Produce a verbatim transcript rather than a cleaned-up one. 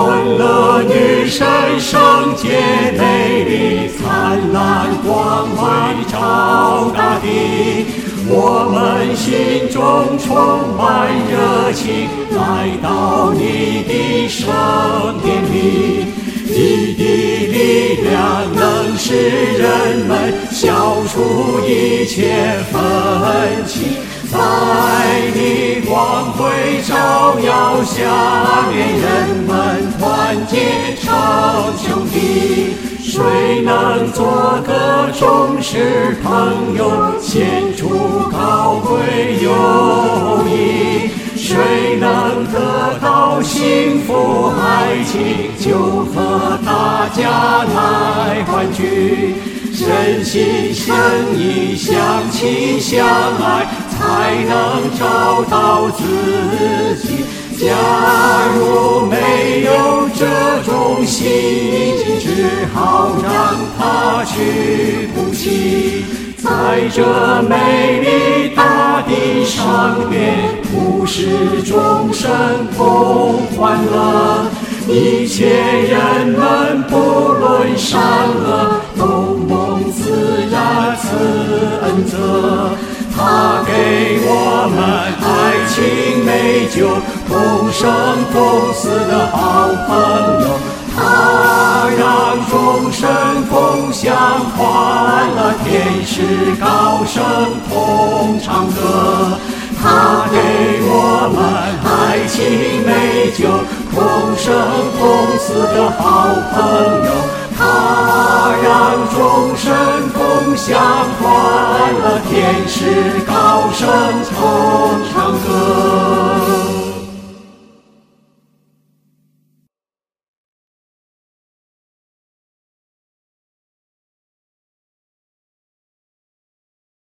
欢乐女神圣洁美丽，灿烂光辉照大地。我们心中充满热情，来到你的圣殿里。你的力量能使人们消除一切分歧，在你光辉照耀下面，人们团结成兄弟。谁能做个忠实朋友，献出高贵友谊？谁能得到幸福爱情，就和大家来欢聚。真心诚意，相亲相爱，才能找到自己。假如没有这种心，只好让它去哭泣。在这美丽大地上面，普世众生共欢乐。一切人们不论善恶，都蒙自然赐恩泽。他给我们爱情美酒，同生共死的好朋友。他让众生共享欢乐，天使高声同唱歌。他给我们爱情美酒，同生共死的好朋友。他让众生共享欢乐，天使高声同唱